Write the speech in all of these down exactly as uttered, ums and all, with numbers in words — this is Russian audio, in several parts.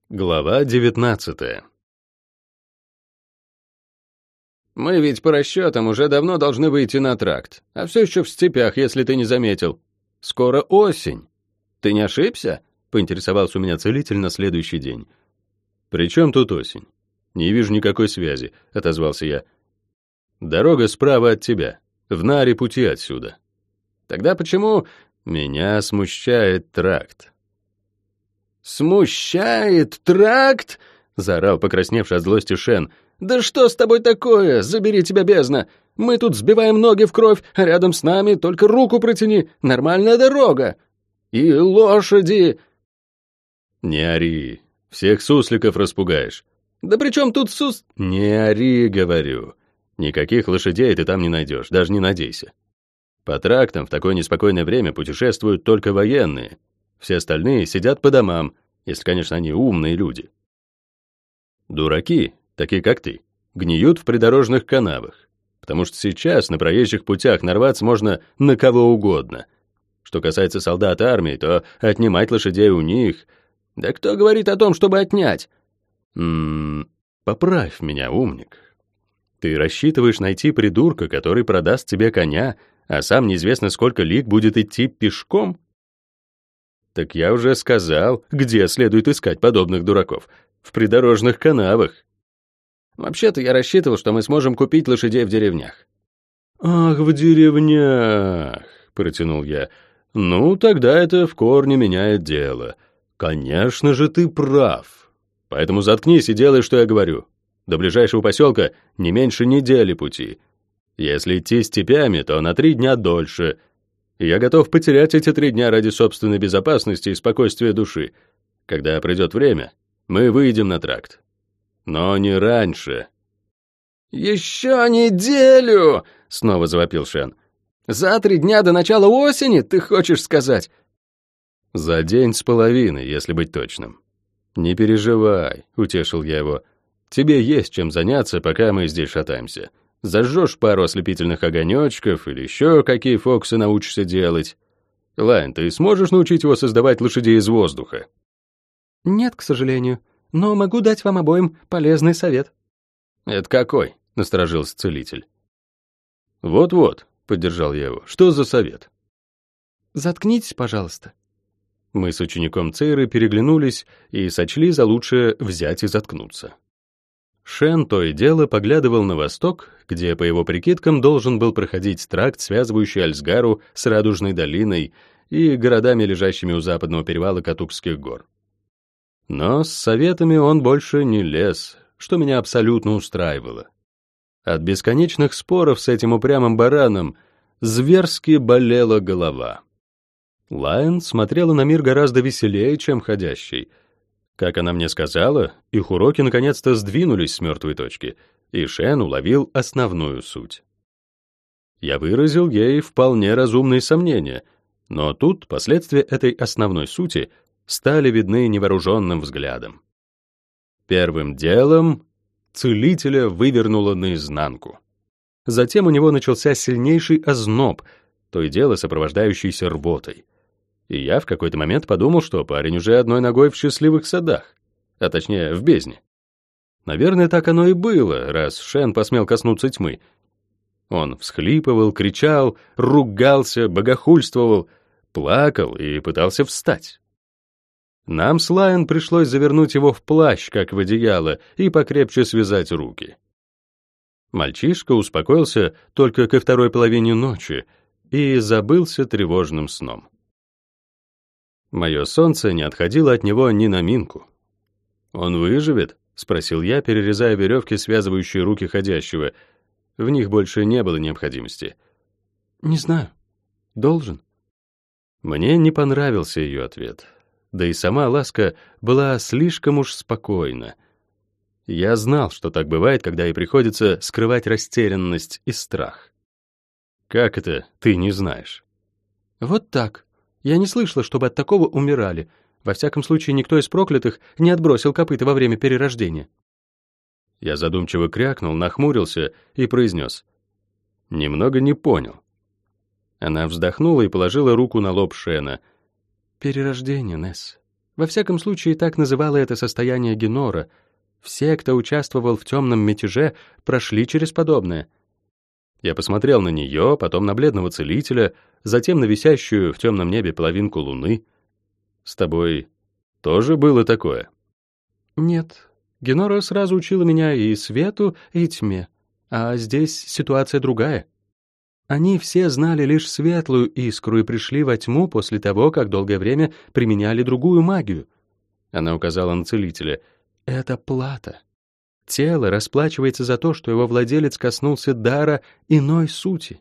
Глава девятнадцатая. «Мы ведь по расчетам уже давно должны выйти на тракт, а все еще в степях, если ты не заметил. Скоро осень. Ты не ошибся?» — поинтересовался у меня целитель на следующий день. «При чем тут осень? Не вижу никакой связи», — отозвался я. «Дорога справа от тебя, в наре пути отсюда». «Тогда почему...» «Меня смущает тракт». «Смущает тракт?» — заорал покрасневший от злости Шен. «Да что с тобой такое? Забери тебя, бездна! Мы тут сбиваем ноги в кровь, а рядом с нами только руку протяни. Нормальная дорога. И лошади!» «Не ори, всех сусликов распугаешь». «Да при чем тут сус...» «Не ори, говорю. Никаких лошадей ты там не найдешь, даже не надейся. По трактам в такое неспокойное время путешествуют только военные. Все остальные сидят по домам, если, конечно, они умные люди. Дураки, такие как ты, гниют в придорожных канавах, потому что сейчас на проезжих путях нарваться можно на кого угодно. Что касается солдат армии, то отнимать лошадей у них... Да кто говорит о том, чтобы отнять? М-м, поправь меня, умник. Ты рассчитываешь найти придурка, который продаст тебе коня, а сам неизвестно сколько лиг будет идти пешком? Так я уже сказал, где следует искать подобных дураков. В придорожных канавах. Вообще-то я рассчитывал, что мы сможем купить лошадей в деревнях. «Ах, в деревнях», — протянул я. «Ну, тогда это в корне меняет дело. Конечно же, ты прав. Поэтому заткнись и делай, что я говорю. До ближайшего поселка не меньше недели пути. Если идти степями, то на три дня дольше. И я готов потерять эти три дня ради собственной безопасности и спокойствия души. Когда придет время, мы выйдем на тракт. Но не раньше». «Еще неделю!» — снова завопил Шен. «За три дня до начала осени, ты хочешь сказать?» «За день с половиной, если быть точным». «Не переживай», — утешил я его. «Тебе есть чем заняться, пока мы здесь шатаемся. Зажжешь пару ослепительных огонечков или еще какие фокусы научишься делать. Лайн, ты сможешь научить его создавать лошадей из воздуха?» «Нет, к сожалению, но могу дать вам обоим полезный совет». «Это какой?» — насторожился целитель. «Вот-вот», — поддержал я его. «Что за совет?» «Заткнитесь, пожалуйста». Мы с учеником Цейры переглянулись и сочли за лучшее взять и заткнуться. Шен то и дело поглядывал на восток, где, по его прикидкам, должен был проходить тракт, связывающий Альсгару с Радужной долиной и городами, лежащими у западного перевала Катукских гор. Но с советами он больше не лез, что меня абсолютно устраивало. От бесконечных споров с этим упрямым бараном зверски болела голова. Лайн смотрела на мир гораздо веселее, чем ходящий. Как она мне сказала, их уроки наконец-то сдвинулись с мертвой точки, и Шен уловил основную суть. Я выразил ей вполне разумные сомнения, но тут последствия этой основной сути стали видны невооруженным взглядом. Первым делом целителя вывернуло наизнанку. Затем у него начался сильнейший озноб, то и дело сопровождающийся рвотой. И я в какой-то момент подумал, что парень уже одной ногой в счастливых садах, а точнее в бездне. Наверное, так оно и было, раз Шен посмел коснуться тьмы. Он всхлипывал, кричал, ругался, богохульствовал, плакал и пытался встать. Нам с Лайн пришлось завернуть его в плащ, как в одеяло, и покрепче связать руки. Мальчишка успокоился только ко второй половине ночи и забылся тревожным сном. Мое солнце не отходило от него ни на минку. «Он выживет?» — спросил я, перерезая веревки, связывающие руки ходящего. В них больше не было необходимости. «Не знаю. Должен». Мне не понравился ее ответ. Да и сама ласка была слишком уж спокойна. Я знал, что так бывает, когда ей приходится скрывать растерянность и страх. «Как это ты не знаешь?» «Вот так. Я не слышала, чтобы от такого умирали. Во всяком случае, никто из проклятых не отбросил копыта во время перерождения». Я задумчиво крякнул, нахмурился и произнес. «Немного не понял». Она вздохнула и положила руку на лоб Шена. «Перерождение, Несс. Во всяком случае, так называла это состояние Генора. Все, кто участвовал в темном мятеже, прошли через подобное. Я посмотрел на нее, потом на бледного целителя, затем на висящую в темном небе половинку луны. С тобой тоже было такое? Нет. Генора сразу учила меня и свету, и тьме. А здесь ситуация другая. Они все знали лишь светлую искру и пришли во тьму после того, как долгое время применяли другую магию. Она указала на целителя. Это плата. Тело расплачивается за то, что его владелец коснулся дара иной сути.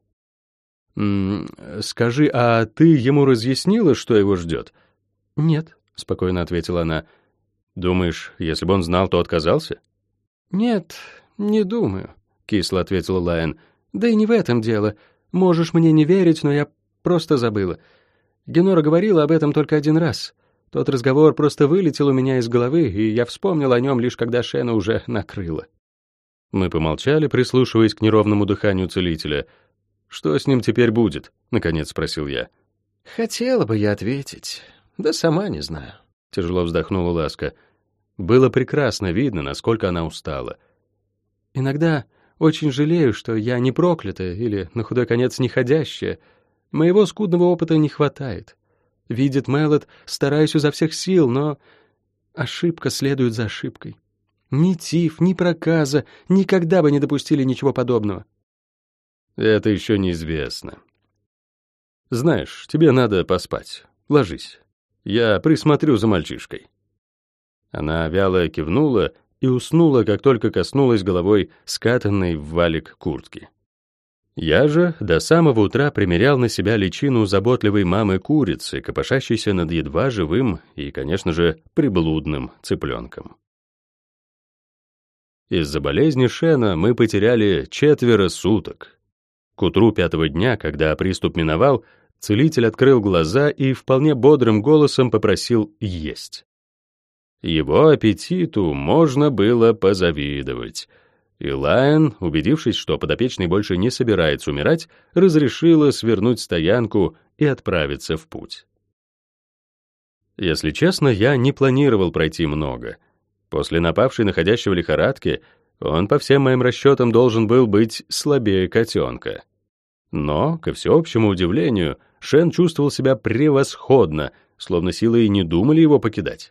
М -м, скажи, а ты ему разъяснила, что его ждет? Нет, спокойно ответила она. Думаешь, если бы он знал, то отказался? Нет, не думаю, кисло ответила Лайон. Да и не в этом дело. Можешь мне не верить, но я просто забыла. Генора говорила об этом только один раз. Тот разговор просто вылетел у меня из головы, и я вспомнил о нем лишь когда Шена уже накрыла. Мы помолчали, прислушиваясь к неровному дыханию целителя. «Что с ним теперь будет?» — наконец спросил я. «Хотела бы я ответить, да сама не знаю», — тяжело вздохнула Ласка. Было прекрасно видно, насколько она устала. «Иногда очень жалею, что я не проклятая или, на худой конец, неходящая. Моего скудного опыта не хватает. Видит Мэллот, стараюсь изо всех сил, но ошибка следует за ошибкой. Ни Тиф, ни проказа никогда бы не допустили ничего подобного». «Это еще неизвестно. Знаешь, тебе надо поспать. Ложись. Я присмотрю за мальчишкой». Она вяло кивнула и уснула, как только коснулась головой скатанной в валик куртки. Я же до самого утра примерял на себя личину заботливой мамы-курицы, копошащейся над едва живым и, конечно же, приблудным цыпленком. Из-за болезни Шена мы потеряли четверо суток. К утру пятого дня, когда приступ миновал, целитель открыл глаза и вполне бодрым голосом попросил есть. Его аппетиту можно было позавидовать. И Лайон, убедившись, что подопечный больше не собирается умирать, разрешила свернуть стоянку и отправиться в путь. Если честно, я не планировал пройти много. После напавшей находящего лихорадки он, по всем моим расчетам, должен был быть слабее котенка. Но, ко всеобщему удивлению, Шен чувствовал себя превосходно, словно силы и не думали его покидать.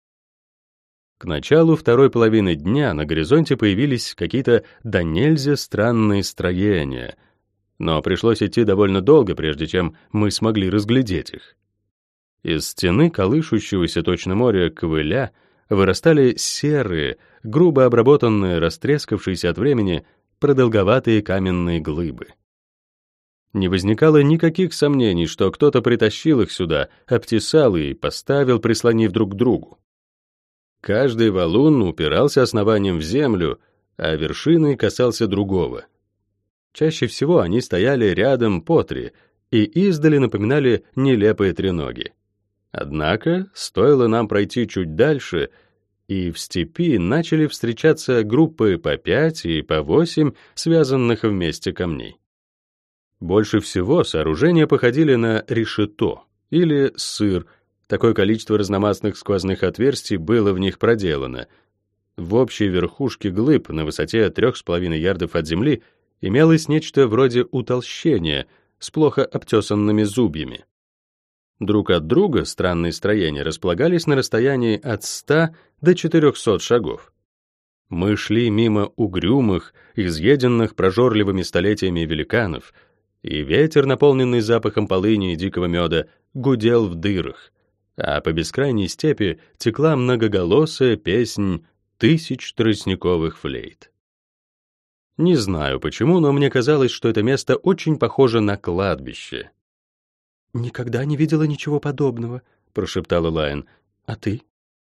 К началу второй половины дня на горизонте появились какие-то до нельзя странные строения, но пришлось идти довольно долго, прежде чем мы смогли разглядеть их. Из стены колышущегося точно моря ковыля вырастали серые, грубо обработанные, растрескавшиеся от времени, продолговатые каменные глыбы. Не возникало никаких сомнений, что кто-то притащил их сюда, обтесал и поставил, прислонив друг к другу. Каждый валун упирался основанием в землю, а вершиной касался другого. Чаще всего они стояли рядом по три и издали напоминали нелепые треноги. Однако, стоило нам пройти чуть дальше, и в степи начали встречаться группы по пять и по восемь связанных вместе камней. Больше всего сооружения походили на решето или сыр. Такое количество разномастных сквозных отверстий было в них проделано. В общей верхушке глыб на высоте трех с половиной ярдов от земли имелось нечто вроде утолщения с плохо обтесанными зубьями. Друг от друга странные строения располагались на расстоянии от ста до четырехсот шагов. Мы шли мимо угрюмых, изъеденных прожорливыми столетиями великанов, и ветер, наполненный запахом полыни и дикого меда, гудел в дырах, а по бескрайней степи текла многоголосая песнь тысяч тростниковых флейт. Не знаю почему, но мне казалось, что это место очень похоже на кладбище. «Никогда не видела ничего подобного», — прошептала Лайон. «А ты?»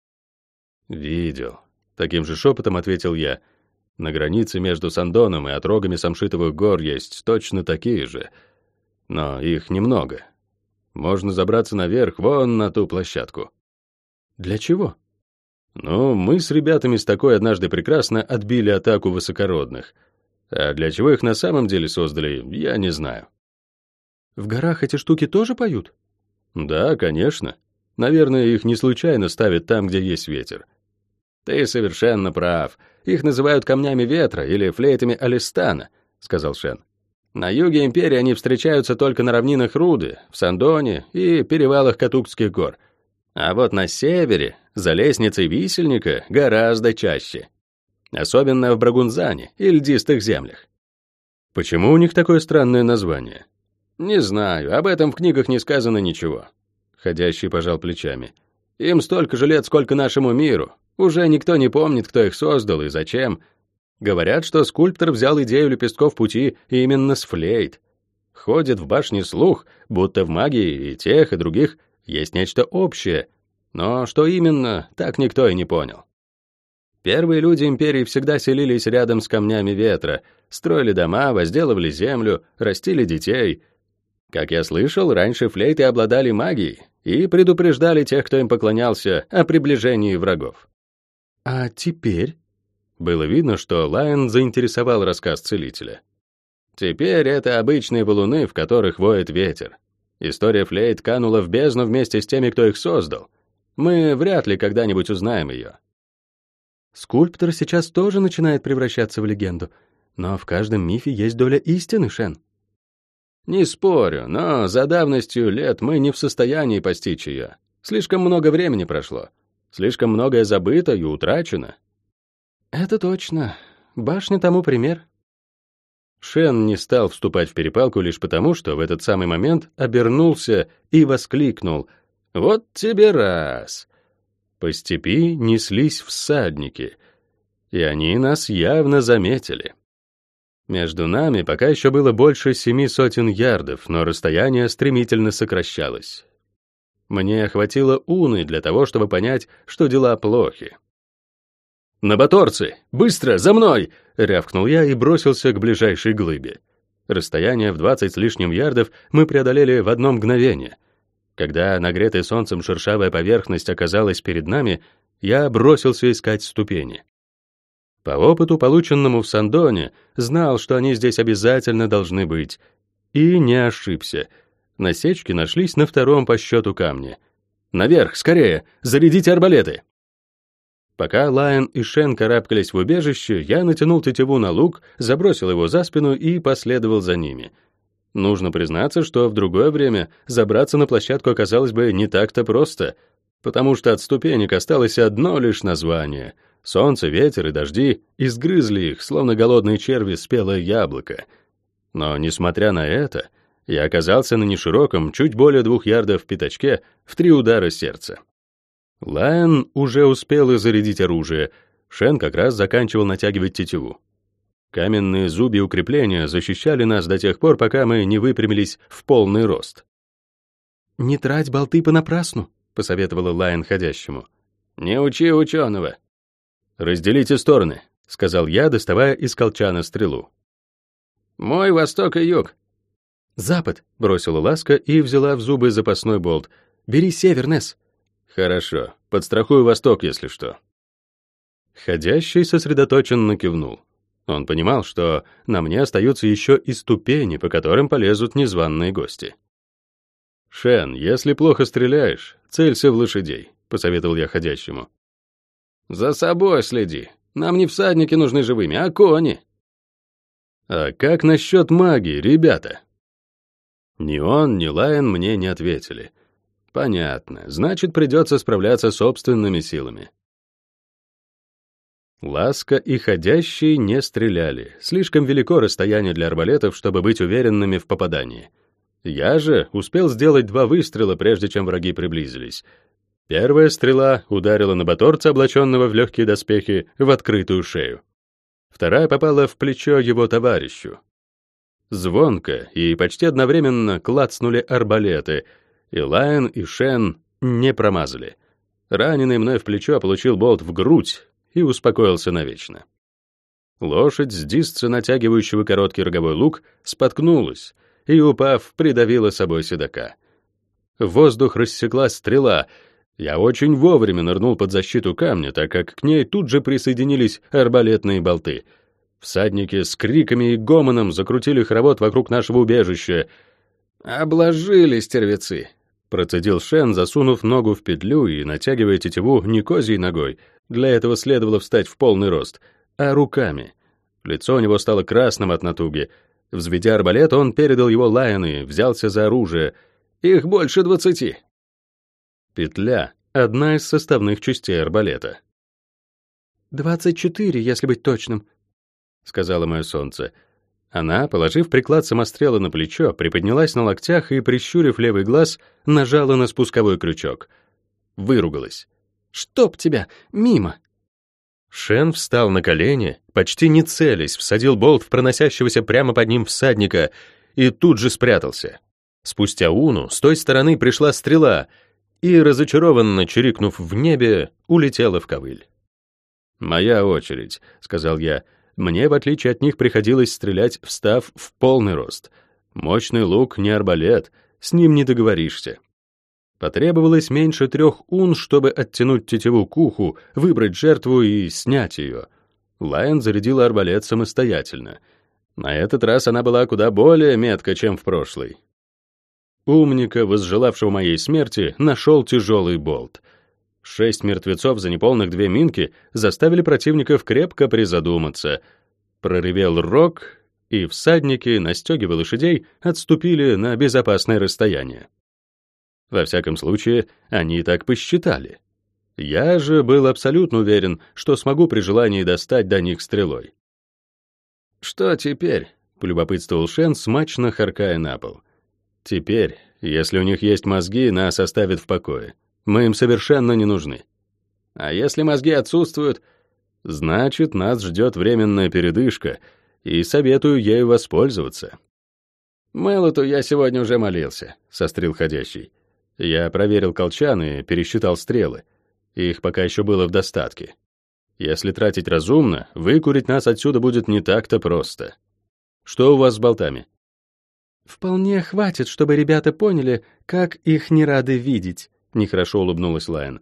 «Видел», — таким же шепотом ответил я. «На границе между Сандоном и отрогами Самшитовых гор есть точно такие же, но их немного. Можно забраться наверх, вон на ту площадку». «Для чего?» «Ну, мы с ребятами с такой однажды прекрасно отбили атаку высокородных. А для чего их на самом деле создали, я не знаю». «В горах эти штуки тоже поют?» «Да, конечно». Наверное, их не случайно ставят там, где есть ветер. Ты совершенно прав. Их называют камнями ветра или флейтами Алистана, сказал Шен. На юге империи они встречаются только на равнинах Руды, в Сандоне и перевалах Катукских гор. А вот на севере, за лестницей Висельника, гораздо чаще. Особенно в Брагунзане и льдистых землях. Почему у них такое странное название? Не знаю, об этом в книгах не сказано ничего. Ходящий пожал плечами. Им столько же лет, сколько нашему миру. Уже никто не помнит, кто их создал и зачем. Говорят, что скульптор взял идею лепестков пути именно с флейт. Ходит в башне слух, будто в магии и тех, и других есть нечто общее. Но что именно, так никто и не понял. Первые люди империи всегда селились рядом с камнями ветра, строили дома, возделывали землю, растили детей. Как я слышал, раньше флейты обладали магией и предупреждали тех, кто им поклонялся, о приближении врагов. А теперь? Было видно, что Лайон заинтересовал рассказ целителя. Теперь это обычные валуны, в которых воет ветер. История флейт канула в бездну вместе с теми, кто их создал. Мы вряд ли когда-нибудь узнаем ее. Скульптор сейчас тоже начинает превращаться в легенду, но в каждом мифе есть доля истины, Шен. Не спорю, но за давностью лет мы не в состоянии постичь ее. Слишком много времени прошло. Слишком многое забыто и утрачено. Это точно. Башня тому пример. Шен не стал вступать в перепалку лишь потому, что в этот самый момент обернулся и воскликнул: «Вот тебе раз!» По степи неслись всадники, и они нас явно заметили. Между нами пока еще было больше семи сотен ярдов, но расстояние стремительно сокращалось. Мне хватило уны для того, чтобы понять, что дела плохи. «Набаторцы! Быстро, за мной!» — рявкнул я и бросился к ближайшей глыбе. Расстояние в двадцать с лишним ярдов мы преодолели в одно мгновение. Когда нагретая солнцем шершавая поверхность оказалась перед нами, я бросился искать ступени. По опыту, полученному в Сандоне, знал, что они здесь обязательно должны быть. И не ошибся. Насечки нашлись на втором по счету камне. «Наверх, скорее! Зарядите арбалеты!» Пока Лайон и Шен карабкались в убежище, я натянул тетиву на лук, забросил его за спину и последовал за ними. Нужно признаться, что в другое время забраться на площадку оказалось бы не так-то просто, потому что от ступенек осталось одно лишь название. Солнце, ветер и дожди изгрызли их, словно голодные черви, спелое яблоко. Но, несмотря на это, я оказался на нешироком, чуть более двух ярдов пятачке в три удара сердца. Лайон уже успел и зарядить оружие, Шен как раз заканчивал натягивать тетиву. Каменные зубья укрепления защищали нас до тех пор, пока мы не выпрямились в полный рост. «Не трать болты понапрасну», — посоветовала Лайон ходящему. «Не учи ученого». «Разделите стороны», — сказал я, доставая из колчана стрелу. «Мой восток и юг». «Запад», — бросила Ласка и взяла в зубы запасной болт. «Бери север, Несс». «Хорошо, подстрахую восток, если что». Ходящий сосредоточенно кивнул. Он понимал, что на мне остаются еще и ступени, по которым полезут незваные гости. «Шен, если плохо стреляешь, целься в лошадей», — посоветовал я ходящему. «За собой следи. Нам не всадники нужны живыми, а кони». «А как насчет магии, ребята?» Ни он, ни Лайон мне не ответили. «Понятно, значит, придется справляться собственными силами». Ласка и ходящий не стреляли. Слишком велико расстояние для арбалетов, чтобы быть уверенными в попадании. Я же успел сделать два выстрела, прежде чем враги приблизились. Первая стрела ударила набаторца, облаченного в легкие доспехи, в открытую шею. Вторая попала в плечо его товарищу. Звонко и почти одновременно клацнули арбалеты, и Лайон, и Шен не промазали. Раненый мной в плечо получил болт в грудь и успокоился навечно. Лошадь с дисца, натягивающего короткий роговой лук, споткнулась и, упав, придавила собой седока. В воздух рассекла стрела. Я очень вовремя нырнул под защиту камня, так как к ней тут же присоединились арбалетные болты. Всадники с криками и гомоном закрутили хоровод вокруг нашего убежища. «Обложили стервецы!» — процедил Шен, засунув ногу в петлю и натягивая тетиву не козьей ногой, для этого следовало встать в полный рост, а руками. Лицо у него стало красным от натуги. Взведя арбалет, он передал его Лайону и взялся за оружие. Их больше двадцати. Петля — одна из составных частей арбалета. «Двадцать четыре, если быть точным», — сказала мое солнце. Она, положив приклад самострела на плечо, приподнялась на локтях и, прищурив левый глаз, нажала на спусковой крючок. Выругалась. «Чтоб тебя! Мимо!» Шен встал на колени, почти не целясь, всадил болт в проносящегося прямо под ним всадника и тут же спрятался. Спустя уну с той стороны пришла стрела и, разочарованно чирикнув в небе, улетела в ковыль. «Моя очередь», — сказал я. Мне, в отличие от них, приходилось стрелять, встав в полный рост. Мощный лук не арбалет, с ним не договоришься. Потребовалось меньше трех ун, чтобы оттянуть тетиву к уху, выбрать жертву и снять ее. Лайон зарядила арбалет самостоятельно. На этот раз она была куда более метка, чем в прошлый. Умника, возжелавшего моей смерти, нашел тяжелый болт. Шесть мертвецов за неполных две минки заставили противников крепко призадуматься. Проревел рог, и всадники, настегивая лошадей, отступили на безопасное расстояние. Во всяком случае, они так посчитали. Я же был абсолютно уверен, что смогу при желании достать до них стрелой. «Что теперь?» — полюбопытствовал Шен, смачно харкая на пол. «Теперь, если у них есть мозги, нас оставят в покое. Мы им совершенно не нужны. А если мозги отсутствуют, значит, нас ждет временная передышка, и советую ею воспользоваться». «Мэллоту я сегодня уже молился», — сострил ходящий. Я проверил колчан и пересчитал стрелы. Их пока еще было в достатке. Если тратить разумно, выкурить нас отсюда будет не так-то просто. Что у вас с болтами? «Вполне хватит, чтобы ребята поняли, как их не рады видеть», — нехорошо улыбнулась Лайон.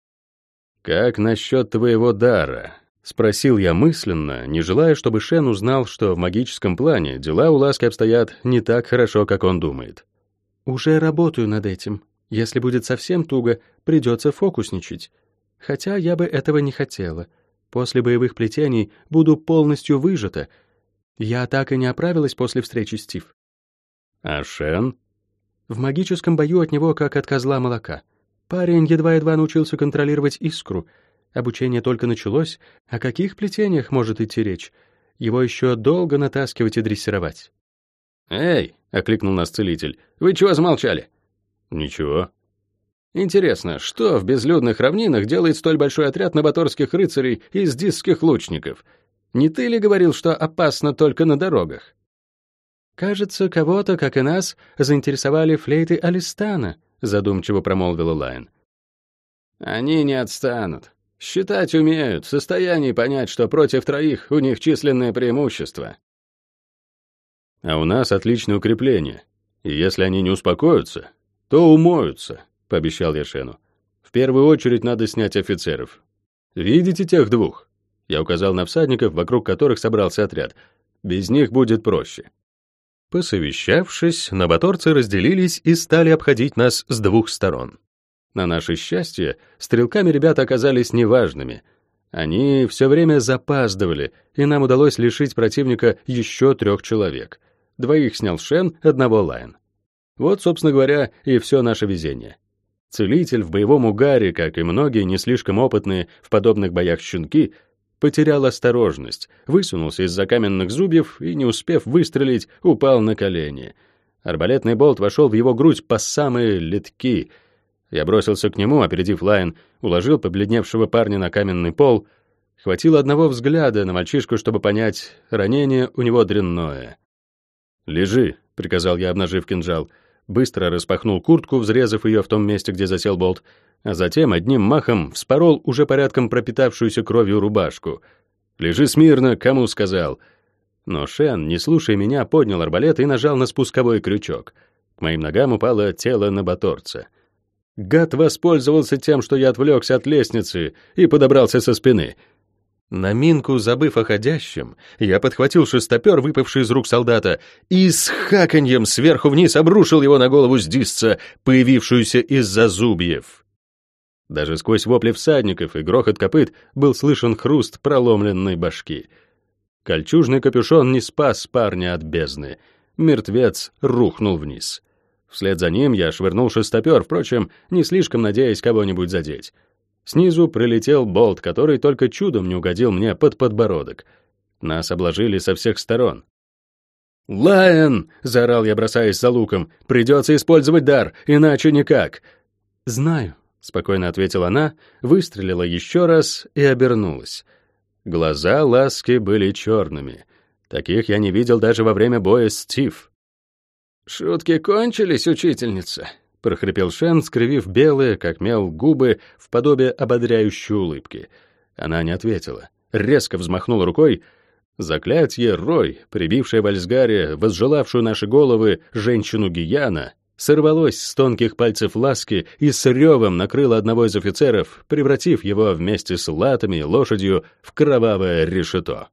«Как насчет твоего дара?» — спросил я мысленно, не желая, чтобы Шен узнал, что в магическом плане дела у Ласки обстоят не так хорошо, как он думает. «Уже работаю над этим. Если будет совсем туго, придется фокусничать. Хотя я бы этого не хотела. После боевых плетений буду полностью выжата. Я так и не оправилась после встречи с Тиф». «А Шен?» «В магическом бою от него как от козла молока. Парень едва-едва научился контролировать искру. Обучение только началось, о каких плетениях может идти речь? Его еще долго натаскивать и дрессировать». «Эй!» — окликнул нас целитель. «Вы чего замолчали?» «Ничего». «Интересно, что в безлюдных равнинах делает столь большой отряд набаторских рыцарей из дисских лучников? Не ты ли говорил, что опасно только на дорогах?» «Кажется, кого-то, как и нас, заинтересовали флейты Алистана», — задумчиво промолвила Лайон. «Они не отстанут. Считать умеют, в состоянии понять, что против троих у них численное преимущество. А у нас отличное укрепление, и если они не успокоятся, то умоются», — пообещал я Шену. «В первую очередь надо снять офицеров. Видите тех двух?» Я указал на всадников, вокруг которых собрался отряд. «Без них будет проще». Посовещавшись, набаторцы разделились и стали обходить нас с двух сторон. На наше счастье, стрелками ребята оказались неважными. Они все время запаздывали, и нам удалось лишить противника еще трех человек. Двоих снял Шен, одного Лайон. Вот, собственно говоря, и все наше везение. Целитель в боевом угаре, как и многие не слишком опытные в подобных боях щенки, потерял осторожность, высунулся из-за каменных зубьев и, не успев выстрелить, упал на колени. Арбалетный болт вошел в его грудь по самые литки. Я бросился к нему, опередив Лайон, уложил побледневшего парня на каменный пол. Хватило одного взгляда на мальчишку, чтобы понять, ранение у него дрянное. «Лежи», — приказал я, обнажив кинжал. Быстро распахнул куртку, взрезав ее в том месте, где засел болт, а затем одним махом вспорол уже порядком пропитавшуюся кровью рубашку. «Лежи смирно, кому сказал». Но Шен, не слушая меня, поднял арбалет и нажал на спусковой крючок. К моим ногам упало тело набаторца. Гад воспользовался тем, что я отвлекся от лестницы и подобрался со спины. На минку, забыв о ходящем, я подхватил шестопер, выпавший из рук солдата, и с хаканьем сверху вниз обрушил его на голову Сдисца, появившуюся из-за зубьев. Даже сквозь вопли всадников и грохот копыт был слышен хруст проломленной башки. Кольчужный капюшон не спас парня от бездны. Мертвец рухнул вниз. Вслед за ним я швырнул шестопер, впрочем, не слишком надеясь кого-нибудь задеть. Снизу прилетел болт, который только чудом не угодил мне под подбородок. Нас обложили со всех сторон. «Лайон!» — заорал я, бросаясь за луком. «Придется использовать дар, иначе никак!» «Знаю», — спокойно ответила она, выстрелила еще раз и обернулась. Глаза Ласки были черными. Таких я не видел даже во время боя с Стив. «Шутки кончились, учительница?» — прохрипел Шен, скривив белые, как мел, губы в подобие ободряющей улыбки. Она не ответила. Резко взмахнула рукой. Заклятье Рой, прибившее в Альсгаре, возжелавшую наши головы женщину Гияна, сорвалось с тонких пальцев Ласки и с ревом накрыло одного из офицеров, превратив его вместе с латами и лошадью в кровавое решето.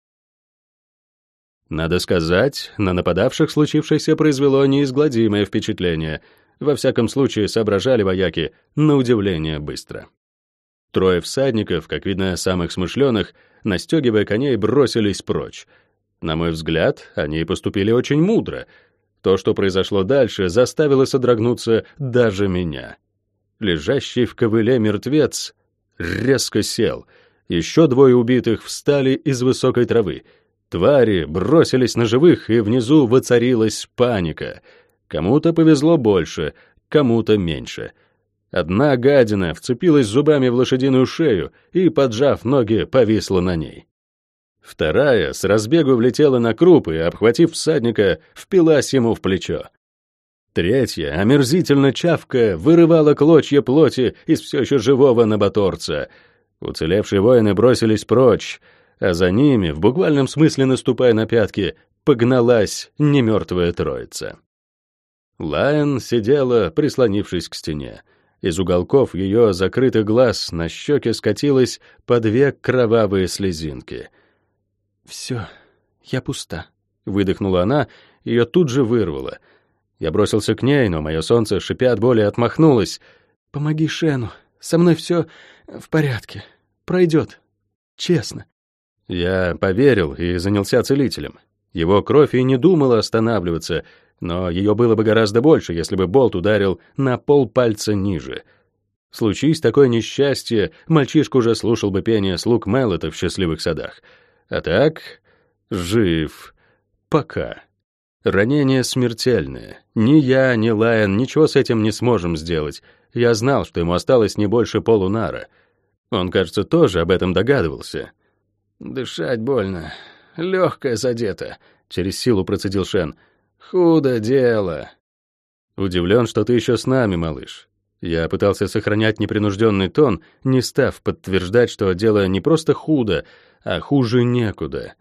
Надо сказать, на нападавших случившееся произвело неизгладимое впечатление. Во всяком случае, соображали вояки на удивление быстро. Трое всадников, как видно, самых смышленых, настегивая коней, бросились прочь. На мой взгляд, они поступили очень мудро. То, что произошло дальше, заставило содрогнуться даже меня. Лежащий в ковыле мертвец резко сел. Еще двое убитых встали из высокой травы. Твари бросились на живых, и внизу воцарилась паника. Кому-то повезло больше, кому-то меньше. Одна гадина вцепилась зубами в лошадиную шею и, поджав ноги, повисла на ней. Вторая с разбегу влетела на круп и, обхватив всадника, впилась ему в плечо. Третья, омерзительно чавкая, вырывала клочья плоти из все еще живого наботорца. Уцелевшие воины бросились прочь, а за ними, в буквальном смысле наступая на пятки, погналась немертвая троица. Лайон сидела, прислонившись к стене. Из уголков ее закрытых глаз на щеке скатилось по две кровавые слезинки. «Все, я пуста», — выдохнула она, ее тут же вырвало. Я бросился к ней, но мое солнце, шипя от боли, отмахнулось. «Помоги Шену, со мной все в порядке, пройдет, честно». Я поверил и занялся целителем. Его кровь и не думала останавливаться, но ее было бы гораздо больше, если бы болт ударил на полпальца ниже. Случись такое несчастье, мальчишка уже слушал бы пение слуг Мэллота в счастливых садах. А так, жив. Пока. Ранение смертельное. Ни я, ни Лайон ничего с этим не сможем сделать. Я знал, что ему осталось не больше полунара. Он, кажется, тоже об этом догадывался. «Дышать больно. Легкое задето», — через силу процедил Шен. «Худо дело». «Удивлен, что ты еще с нами, малыш». Я пытался сохранять непринужденный тон, не став подтверждать, что дело не просто худо, а хуже некуда.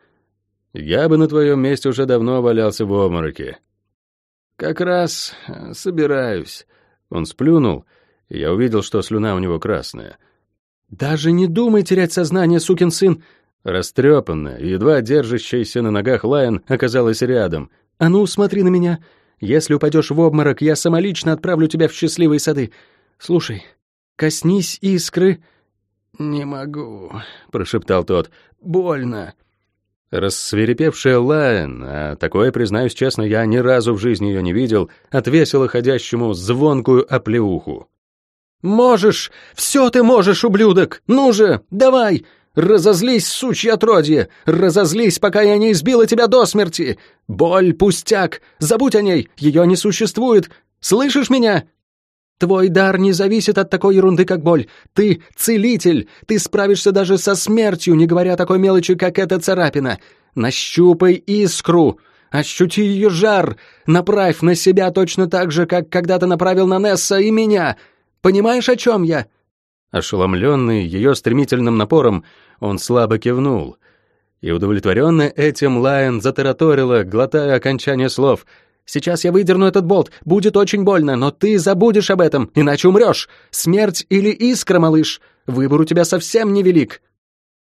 Я бы на твоем месте уже давно валялся в обмороке. «Как раз собираюсь». Он сплюнул, и я увидел, что слюна у него красная. «Даже не думай терять сознание, сукин сын!» Растрепанная, едва держащаяся на ногах Лайон оказалась рядом. «А ну, смотри на меня. Если упадешь в обморок, я самолично отправлю тебя в счастливые сады. Слушай, коснись искры». «Не могу», — прошептал тот. «Больно». Рассвирепевшая Лайон, а такое, признаюсь честно, я ни разу в жизни ее не видел, отвесила ходящему звонкую оплеуху. «Можешь! Все ты можешь, ублюдок! Ну же, давай! Разозлись, сучье отродье! Разозлись, пока я не избила тебя до смерти! Боль — пустяк! Забудь о ней! Ее не существует! Слышишь меня? Твой дар не зависит от такой ерунды, как боль. Ты целитель! Ты справишься даже со смертью, не говоря о такой мелочи, как эта царапина. Нащупай искру! Ощути ее жар! Направь на себя точно так же, как когда-то направил на Несса и меня! Понимаешь, о чем я?» Ошеломленный ее стремительным напором, он слабо кивнул. И удовлетворенная этим, Лайон затараторила, глотая окончание слов. «Сейчас я выдерну этот болт, будет очень больно, но ты забудешь об этом, иначе умрешь. Смерть или искра, малыш, выбор у тебя совсем невелик».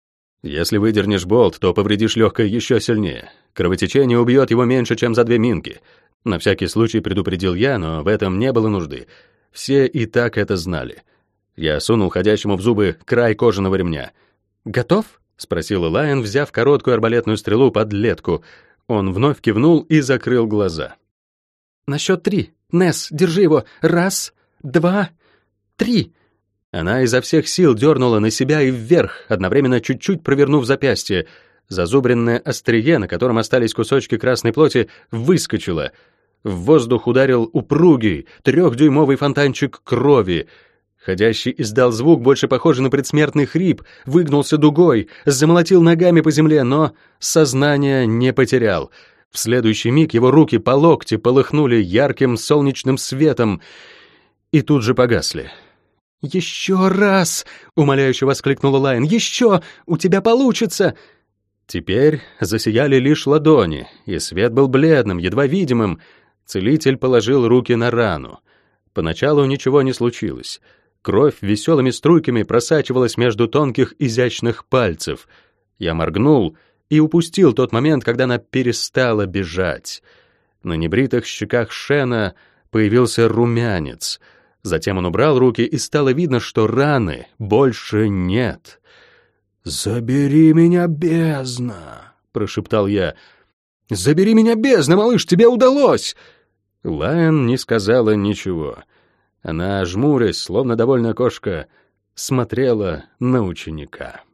Если выдернешь болт, то повредишь легкое еще сильнее. Кровотечение убьет его меньше, чем за две минки. На всякий случай предупредил я, но в этом не было нужды. Все и так это знали. Я сунул ходящему в зубы край кожаного ремня. «Готов?» — спросил Лайон, взяв короткую арбалетную стрелу под летку. Он вновь кивнул и закрыл глаза. «На счет три. Несс, держи его. Раз, два, три». Она изо всех сил дернула на себя и вверх, одновременно чуть-чуть провернув запястье. Зазубренное острие, на котором остались кусочки красной плоти, выскочило. В воздух ударил упругий, трехдюймовый фонтанчик крови. Ходящий издал звук, больше похожий на предсмертный хрип, выгнулся дугой, замолотил ногами по земле, но сознание не потерял. В следующий миг его руки по локти полыхнули ярким солнечным светом и тут же погасли. «Еще раз!» — умоляюще воскликнула Лайон. «Еще! У тебя получится!» Теперь засияли лишь ладони, и свет был бледным, едва видимым. Целитель положил руки на рану. Поначалу ничего не случилось. Кровь веселыми струйками просачивалась между тонких изящных пальцев. Я моргнул и упустил тот момент, когда она перестала бежать. На небритых щеках Шена появился румянец. Затем он убрал руки, и стало видно, что раны больше нет. «Забери меня, бездна!» — прошептал я. «Забери меня, бездна, малыш, тебе удалось!» Лайон не сказала ничего. Она, жмурясь, словно довольная кошка, смотрела на ученика.